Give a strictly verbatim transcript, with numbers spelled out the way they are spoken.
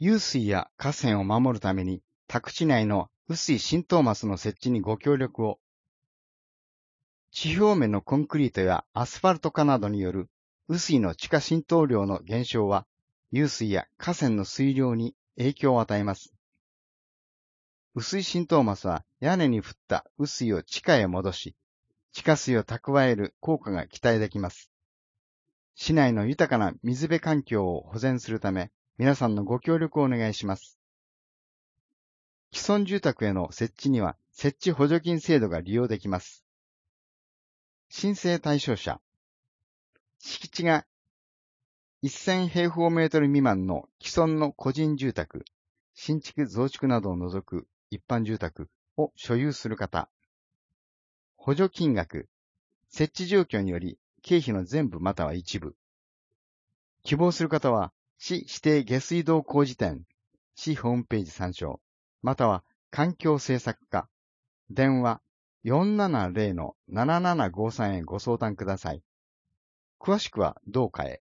湧水や河川を守るために宅地内の雨水浸透マスの設置にご協力を。地表面のコンクリートやアスファルト化などによる雨水の地下浸透量の減少は、湧水や河川の水量に影響を与えます。雨水浸透マスは屋根に降った雨水を地下へ戻し、地下水を蓄える効果が期待できます。市内の豊かな水辺環境を保全するため、皆さんのご協力をお願いします。既存住宅への設置には設置補助金制度が利用できます。申請対象者。敷地がせん平方メートル未満の既存の個人住宅、新築増築などを除く一般住宅を所有する方。補助金額。設置状況により経費の全部または一部。希望する方は市指定下水道工事店、市ホームページ参照、または環境政策課、電話 よんななゼロのななななごさん へご相談ください。詳しくは同課へ。